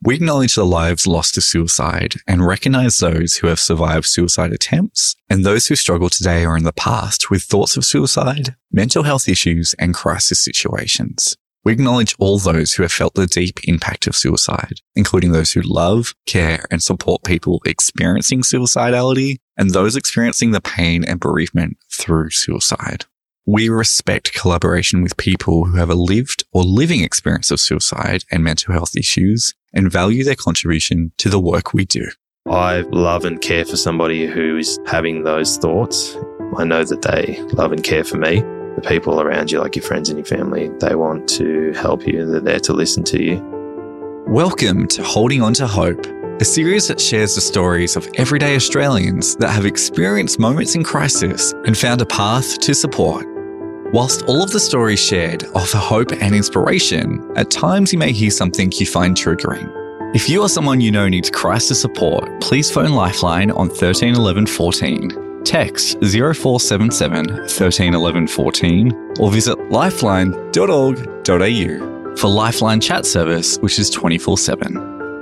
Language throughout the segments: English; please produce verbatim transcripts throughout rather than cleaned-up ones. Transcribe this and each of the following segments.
We acknowledge the lives lost to suicide and recognise those who have survived suicide attempts and those who struggle today or in the past with thoughts of suicide, mental health issues, and crisis situations. We acknowledge all those who have felt the deep impact of suicide, including those who love, care, and support people experiencing suicidality and those experiencing the pain and bereavement through suicide. We respect collaboration with people who have a lived or living experience of suicide and mental health issues and value their contribution to the work we do. I love and care for somebody who is having those thoughts. I know that they love and care for me. The people around you, like your friends and your family, they want to help you. They're there to listen to you. Welcome to Holding On to Hope, a series that shares the stories of everyday Australians that have experienced moments in crisis and found a path to support. Whilst all of the stories shared offer hope and inspiration, at times you may hear something you find triggering. If you or someone you know needs crisis support, please phone Lifeline on thirteen eleven fourteen, text zero four seven seven thirteen eleven fourteen, or visit lifeline dot org dot a u for Lifeline chat service, which is twenty-four seven.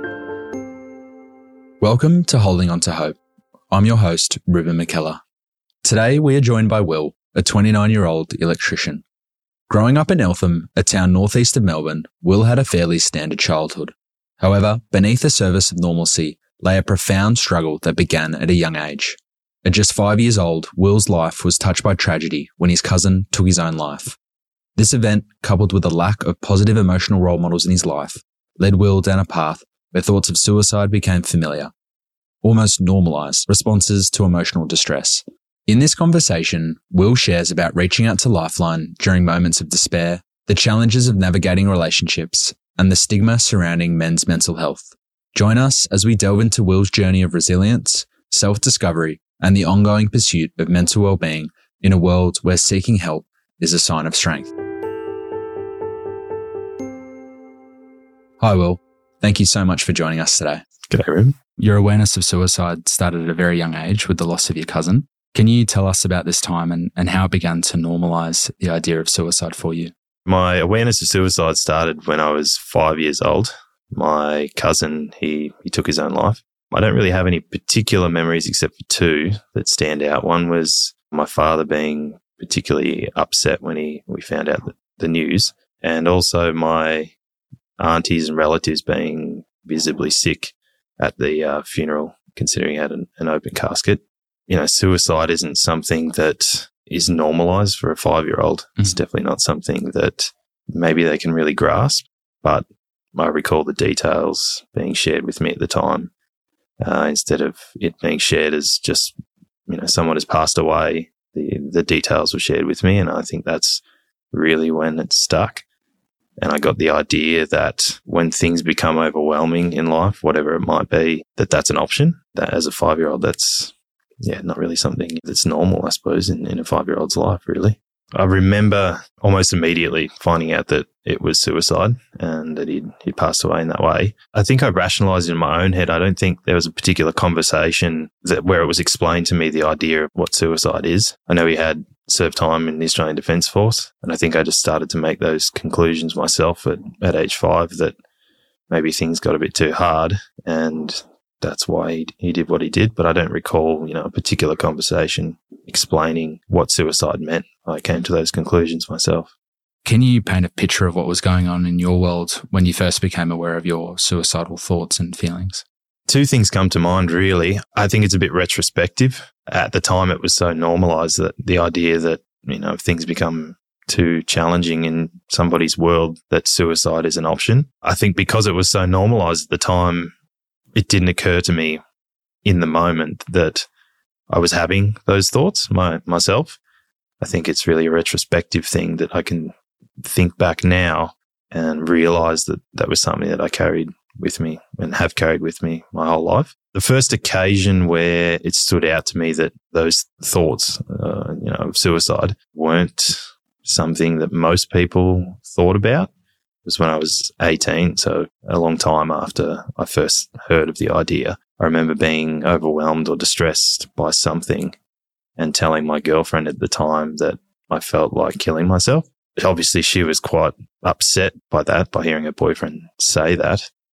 Welcome to Holding On to Hope. I'm your host, Ruben McKellar. Today we are joined by Will, a twenty-nine-year-old electrician. Growing up in Eltham, a town northeast of Melbourne, Will had a fairly standard childhood. However, beneath the surface of normalcy lay a profound struggle that began at a young age. At just five years old, Will's life was touched by tragedy when his cousin took his own life. This event, coupled with a lack of positive emotional role models in his life, led Will down a path where thoughts of suicide became familiar, almost normalised responses to emotional distress. In this conversation, Will shares about reaching out to Lifeline during moments of despair, the challenges of navigating relationships, and the stigma surrounding men's mental health. Join us as we delve into Will's journey of resilience, self-discovery, and the ongoing pursuit of mental well-being in a world where seeking help is a sign of strength. Hi, Will. Thank you so much for joining us today. G'day, Ruben. Your awareness of suicide started at a very young age with the loss of your cousin. Can you tell us about this time and, and how it began to normalise the idea of suicide for you? My awareness of suicide started when I was five years old. My cousin, he, he took his own life. I don't really have any particular memories except for two that stand out. One was my father being particularly upset when he we found out the, the news, and also my aunties and relatives being visibly sick at the uh, funeral, considering he had an, an open casket. You know, suicide isn't something that is normalised for a five-year-old. Mm-hmm. It's definitely not something that maybe they can really grasp, but I recall the details being shared with me at the time. Uh, instead of it being shared as just, you know, someone has passed away, the, the details were shared with me, and I think that's really when it stuck. And I got the idea that when things become overwhelming in life, whatever it might be, that that's an option. That as a five-year-old, that's, yeah, not really something that's normal, I suppose, in, in a five-year-old's life, really. I remember almost immediately finding out that it was suicide and that he'd, he'd passed away in that way. I think I rationalised it in my own head. I don't think there was a particular conversation that where it was explained to me the idea of what suicide is. I know he had served time in the Australian Defence Force, and I think I just started to make those conclusions myself at, at age five that maybe things got a bit too hard and that's why he, he did what he did. But I don't recall, you know, a particular conversation explaining what suicide meant. I came to those conclusions myself. Can you paint a picture of what was going on in your world when you first became aware of your suicidal thoughts and feelings? Two things come to mind, really. I think it's a bit retrospective. At the time, it was so normalised that the idea that, you know, if things become too challenging in somebody's world, that suicide is an option. I think because it was so normalised at the time, it didn't occur to me in the moment that I was having those thoughts my, myself. I think it's really a retrospective thing that I can think back now and realise that that was something that I carried with me and have carried with me my whole life. The first occasion where it stood out to me that those thoughts, uh, you know, of suicide weren't something that most people thought about was when I was eighteen, so a long time after I first heard of the idea. I remember being overwhelmed or distressed by something and telling my girlfriend at the time that I felt like killing myself. Obviously, she was quite upset by that, by hearing her boyfriend say that.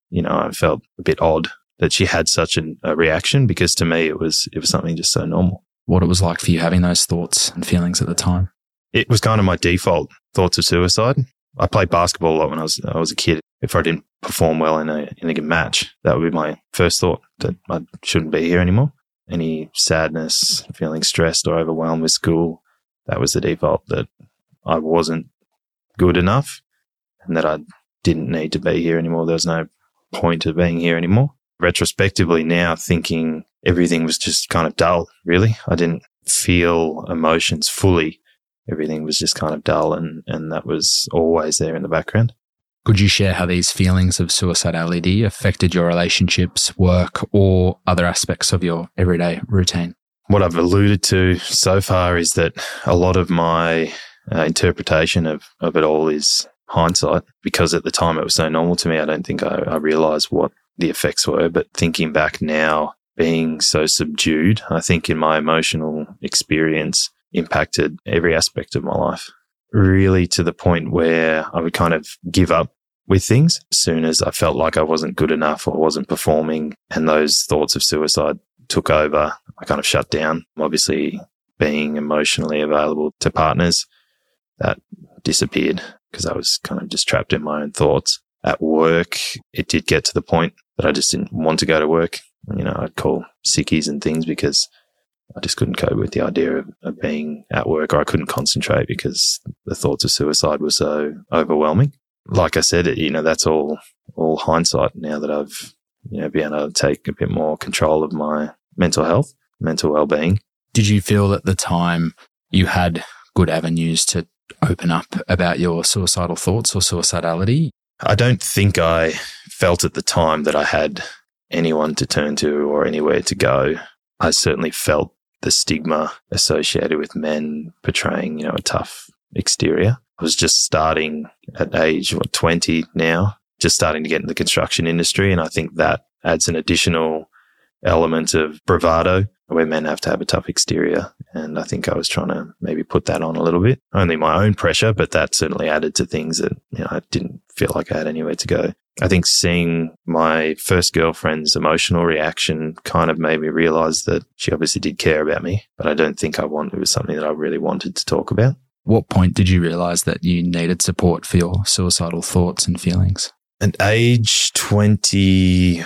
you know, I felt a bit odd that she had such an, a reaction, because to me it was it was something just so normal. What it was like for you having those thoughts and feelings at the time? It was kind of my default thoughts of suicide. I played basketball a lot when I was I was a kid. If I didn't perform well in a in a match, that would be my first thought, that I shouldn't be here anymore. Any sadness, feeling stressed or overwhelmed with school, that was the default, that I wasn't good enough and that I didn't need to be here anymore. There was no point of being here anymore. Retrospectively now, thinking everything was just kind of dull, really. I didn't feel emotions fully. Everything was just kind of dull, and, and that was always there in the background. Could you share how these feelings of suicidality affected your relationships, work, or other aspects of your everyday routine? What I've alluded to so far is that a lot of my uh, interpretation of, of it all is hindsight, because at the time it was so normal to me. I don't think I, I realised what the effects were, but thinking back now, being so subdued, I think in my emotional experience impacted every aspect of my life, really to the point where I would kind of give up with things as soon as I felt like I wasn't good enough or wasn't performing, and those thoughts of suicide took over. I kind of shut down. Obviously, being emotionally available to partners, that disappeared because I was kind of just trapped in my own thoughts. At work, it did get to the point that I just didn't want to go to work. You know, I'd call sickies and things because I just couldn't cope with the idea of, of being at work, or I couldn't concentrate because the thoughts of suicide were so overwhelming. Like I said, you know, that's all all hindsight now that I've, you know, been able to take a bit more control of my mental health, mental well-being. Did you feel at the time you had good avenues to open up about your suicidal thoughts or suicidality? I don't think I felt at the time that I had anyone to turn to or anywhere to go. I certainly felt the stigma associated with men portraying, you know, a tough exterior. I was just starting at age, what, twenty now, just starting to get in the construction industry. And I think that adds an additional element of bravado where men have to have a tough exterior. And I think I was trying to maybe put that on a little bit. Only my own pressure, but that certainly added to things that, you know, I didn't feel like I had anywhere to go. I think seeing my first girlfriend's emotional reaction kind of made me realize that she obviously did care about me, but I don't think I want, it was something that I really wanted to talk about. What point did you realize that you needed support for your suicidal thoughts and feelings? At age twenty-one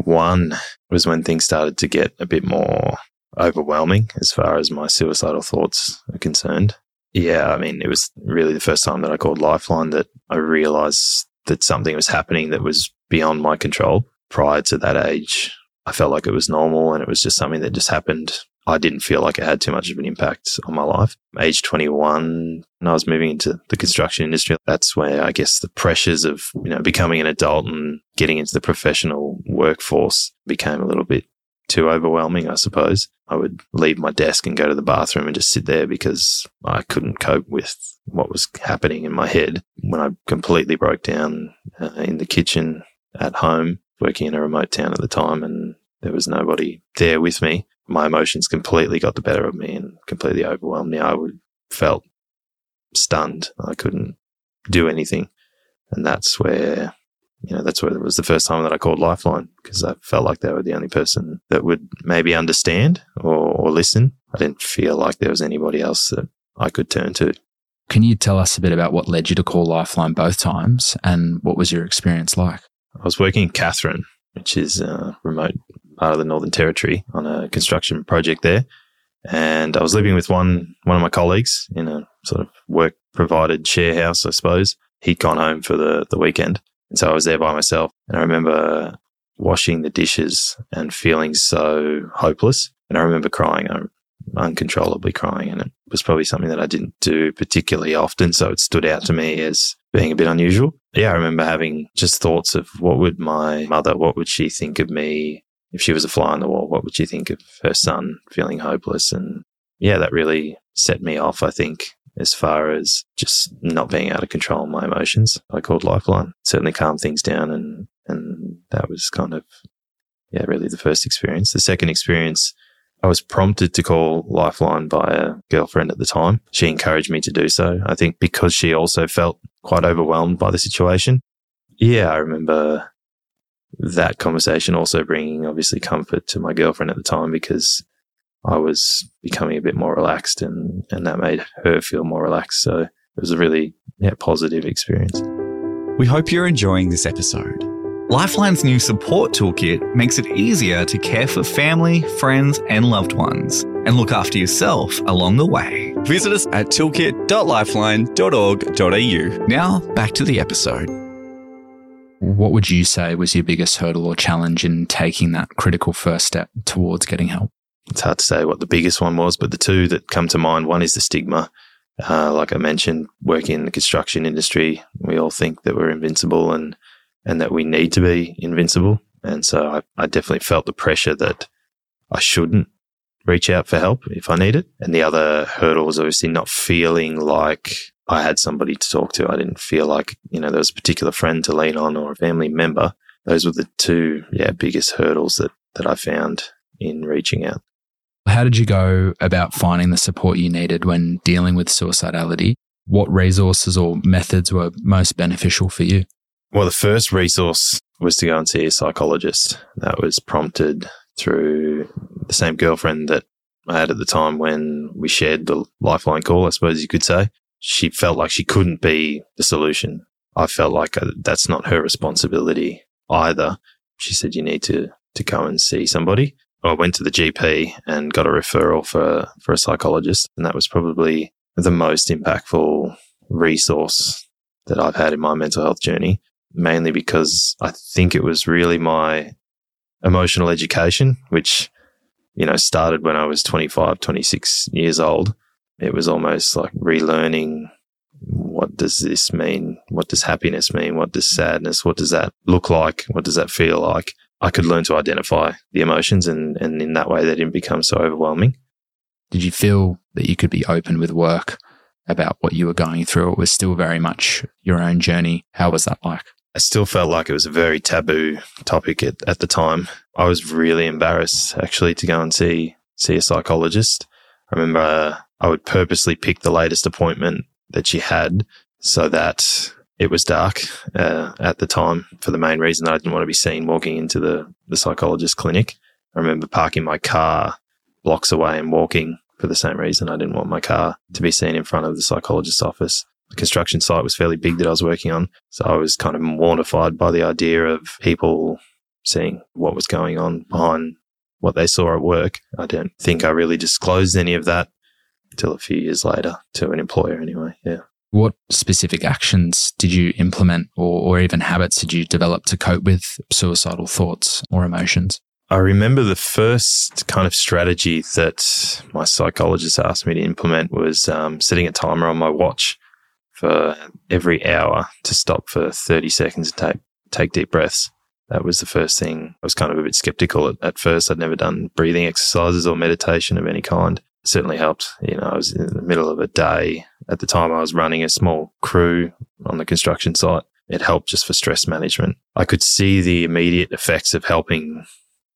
was when things started to get a bit more overwhelming as far as my suicidal thoughts are concerned. Yeah, I mean, it was really the first time that I called Lifeline that I realized that something was happening that was beyond my control. Prior to that age, I felt like it was normal and it was just something that just happened. I didn't feel like it had too much of an impact on my life. Age twenty-one, when I was moving into the construction industry, that's where I guess the pressures of, you know, becoming an adult and getting into the professional workforce became a little bit too overwhelming, I suppose. I would leave my desk and go to the bathroom and just sit there because I couldn't cope with what was happening in my head. When I completely broke down uh, in the kitchen at home, working in a remote town at the time, and there was nobody there with me, my emotions completely got the better of me and completely overwhelmed me. I would felt stunned. I couldn't do anything. And that's where, you know, that's where it was the first time that I called Lifeline, because I felt like they were the only person that would maybe understand or, or listen. I didn't feel like there was anybody else that I could turn to. Can you tell us a bit about what led you to call Lifeline both times, and what was your experience like? I was working in Katherine, which is a remote part of the Northern Territory, on a construction project there. And I was living with one one of my colleagues in a sort of work-provided share house, I suppose. He'd gone home for the, the weekend. And so I was there by myself. And I remember washing the dishes and feeling so hopeless. And I remember crying, uncontrollably crying. And it was probably something that I didn't do particularly often. So it stood out to me as being a bit unusual. Yeah, I remember having just thoughts of what would my mother, what would she think of me if she was a fly on the wall? What would she think of her son feeling hopeless? And yeah, that really set me off, I think, as far as just not being able to control my emotions. I called Lifeline. It certainly calmed things down, and and that was kind of, yeah, really the first experience. The second experience, I was prompted to call Lifeline by a girlfriend at the time. She encouraged me to do so, I think because she also felt quite overwhelmed by the situation. Yeah, I remember that conversation also bringing obviously comfort to my girlfriend at the time, because I was becoming a bit more relaxed, and, and that made her feel more relaxed. So it was a really yeah, positive experience. We hope you're enjoying this episode. Lifeline's new support toolkit makes it easier to care for family, friends, and loved ones, and look after yourself along the way. Visit us at toolkit dot lifeline dot org dot a u. Now, back to the episode. What would you say was your biggest hurdle or challenge in taking that critical first step towards getting help? It's hard to say what the biggest one was, but the two that come to mind, one is the stigma. Uh, like I mentioned, working in the construction industry, we all think that we're invincible and, and that we need to be invincible. And so I, I definitely felt the pressure that I shouldn't reach out for help if I need it. And the other hurdle was obviously not feeling like I had somebody to talk to. I didn't feel like, you know, there was a particular friend to lean on or a family member. Those were the two, yeah, biggest hurdles that, that I found in reaching out. How did you go about finding the support you needed when dealing with suicidality? What resources or methods were most beneficial for you? Well, the first resource was to go and see a psychologist. That was prompted through the same girlfriend that I had at the time when we shared the Lifeline call, I suppose you could say. She felt like she couldn't be the solution. I felt like that's not her responsibility either. She said, you need to, to go and see somebody. I went to the G P and got a referral for, for a psychologist. And that was probably the most impactful resource that I've had in my mental health journey, mainly because I think it was really my emotional education, which, you know, started when I was twenty-five, twenty-six years old. It was almost like relearning, what does this mean? What does happiness mean? What does sadness? What does that look like? What does that feel like? I could learn to identify the emotions, and, and in that way they didn't become so overwhelming. Did you feel that you could be open with work about what you were going through? It was still very much your own journey. How was that like? I still felt like it was a very taboo topic at, at the time. I was really embarrassed actually to go and see see a psychologist. I remember uh, I would purposely pick the latest appointment that she had so that it was dark uh, at the time, for the main reason that I didn't want to be seen walking into the, the psychologist clinic. I remember parking my car blocks away and walking for the same reason. I didn't want my car to be seen in front of the psychologist's office. The construction site was fairly big that I was working on, so I was kind of mortified by the idea of people seeing what was going on behind what they saw at work. I don't think I really disclosed any of that until a few years later, to an employer anyway, yeah. What specific actions did you implement, or, or even habits did you develop to cope with suicidal thoughts or emotions? I remember the first kind of strategy that my psychologist asked me to implement was um, setting a timer on my watch for every hour to stop for thirty seconds and take, take deep breaths. That was the first thing. I was kind of a bit skeptical at, at first. I'd never done breathing exercises or meditation of any kind. It certainly helped. You know, I was in the middle of a day. At the time, I was running a small crew on the construction site. It helped just for stress management. I could see the immediate effects of helping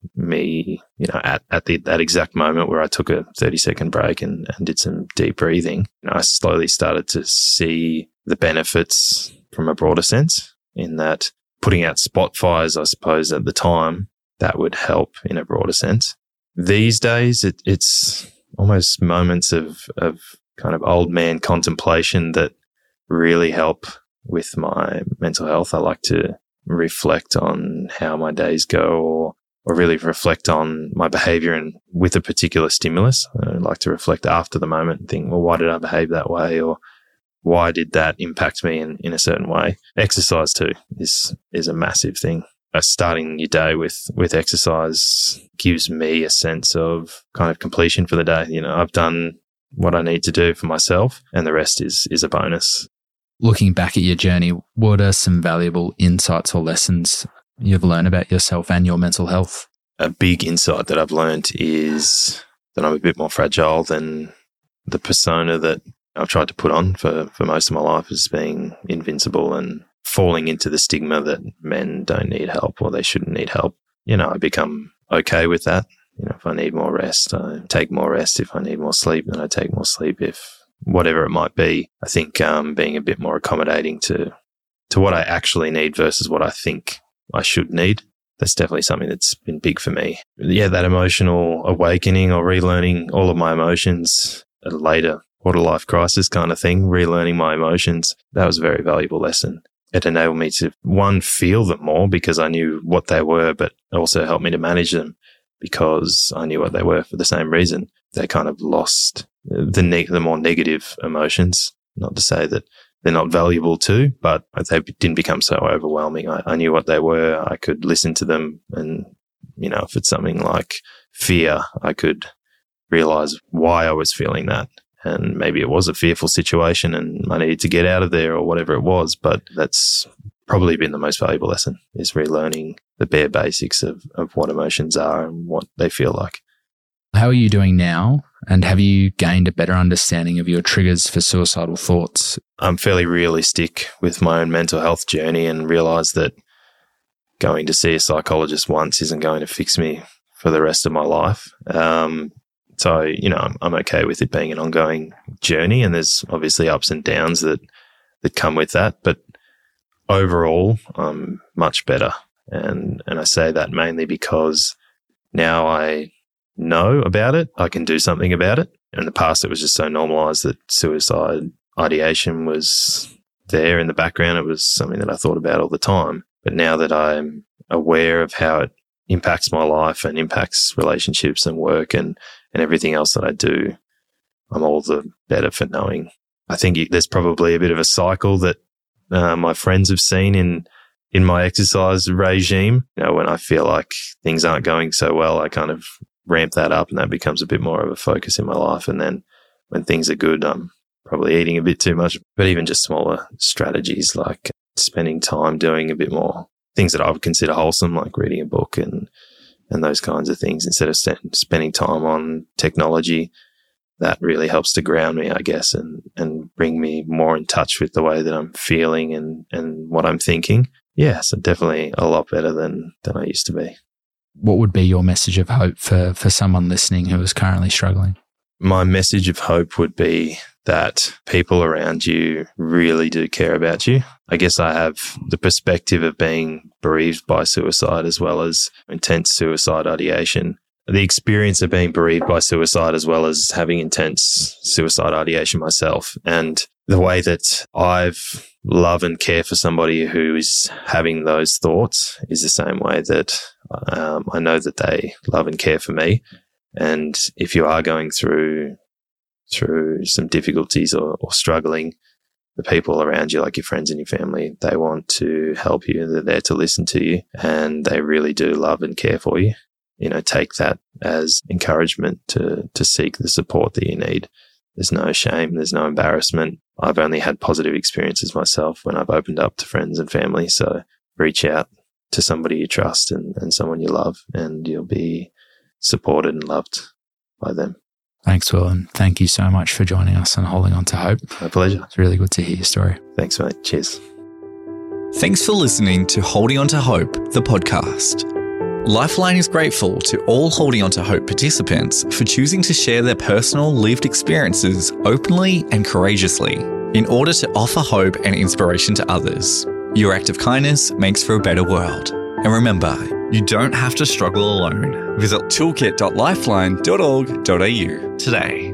me, you know, at, at the, that exact moment where I took a thirty second break and, and did some deep breathing. You know, I slowly started to see the benefits from a broader sense, in that putting out spot fires, I suppose, at the time, that would help in a broader sense. These days, it, it's almost moments of, of kind of old man contemplation that really help with my mental health. I like to reflect on how my days go, or, or really reflect on my behavior and with a particular stimulus. I like to reflect after the moment and think, well, why did I behave that way? Or why did that impact me in, in a certain way? Exercise too is, is a massive thing. Uh, starting your day with, with exercise gives me a sense of kind of completion for the day. You know, I've done what I need to do for myself, and the rest is, is a bonus. Looking back at your journey, what are some valuable insights or lessons you've learned about yourself and your mental health? A big insight that I've learned is that I'm a bit more fragile than the persona that I've tried to put on for, for most of my life, as being invincible and falling into the stigma that men don't need help or they shouldn't need help. You know, I become okay with that. You know, if I need more rest, I take more rest. If I need more sleep, then I take more sleep. If whatever it might be, I think um, being a bit more accommodating to to what I actually need versus what I think I should need that's definitely something that's been big for me. Yeah, that emotional awakening or relearning all of my emotions at a later quarter life crisis kind of thing, relearning my emotions, that was a very valuable lesson. It enabled me to, one, feel them more because I knew what they were, but also helped me to manage them because I knew what they were for the same reason. They kind of lost the, neg- the more negative emotions. Not to say that they're not valuable too, but they didn't become so overwhelming. I, I knew what they were. I could listen to them. And, you know, if it's something like fear, I could realize why I was feeling that. And maybe it was a fearful situation and I needed to get out of there or whatever it was. But that's probably been the most valuable lesson, is relearning the bare basics of, of what emotions are and what they feel like. How are you doing now? And have you gained a better understanding of your triggers for suicidal thoughts? I'm fairly realistic with my own mental health journey and realize that going to see a psychologist once isn't going to fix me for the rest of my life. Um, so, you know, I'm, I'm okay with it being an ongoing journey, and there's obviously ups and downs that, that come with that. But overall, I'm much better. And, and I say that mainly because now I know about it, I can do something about it. In the past, it was just so normalized that suicide ideation was there in the background. It was something that I thought about all the time. But now that I'm aware of how it impacts my life and impacts relationships and work and, and everything else that I do, I'm all the better for knowing. I think there's probably a bit of a cycle that uh, my friends have seen in in my exercise regime. You know, when I feel like things aren't going so well, I kind of ramp that up and that becomes a bit more of a focus in my life. And then when things are good, I'm probably eating a bit too much. But even just smaller strategies like spending time doing a bit more things that I would consider wholesome, like reading a book and and those kinds of things instead of st- spending time on technology, that really helps to ground me, I guess, and, and bring me more in touch with the way that I'm feeling and, and what I'm thinking. Yeah, so definitely a lot better than, than I used to be. What would be your message of hope for, for someone listening who is currently struggling? My message of hope would be that people around you really do care about you. I guess I have the perspective of being bereaved by suicide as well as intense suicide ideation. The experience of being bereaved by suicide as well as having intense suicide ideation myself. And the way that I've love and care for somebody who is having those thoughts is the same way that um, I know that they love and care for me. And if you are going through through some difficulties or, or struggling, the people around you, like your friends and your family, they want to help you. They're there to listen to you, and they really do love and care for you. You know, take that as encouragement to to seek the support that you need. There's no shame. There's no embarrassment. I've only had positive experiences myself when I've opened up to friends and family. So reach out to somebody you trust and, and someone you love, and you'll be supported and loved by them. Thanks, Will, and thank you so much for joining us and holding on to hope. My pleasure. It's really good to hear your story. Thanks, mate. Cheers. Thanks for listening to Holding On to Hope, the podcast. Lifeline is grateful to all Holding On to Hope participants for choosing to share their personal lived experiences openly and courageously in order to offer hope and inspiration to others. Your act of kindness makes for a better world. And remember, you don't have to struggle alone. Visit toolkit dot lifeline dot org dot a u today.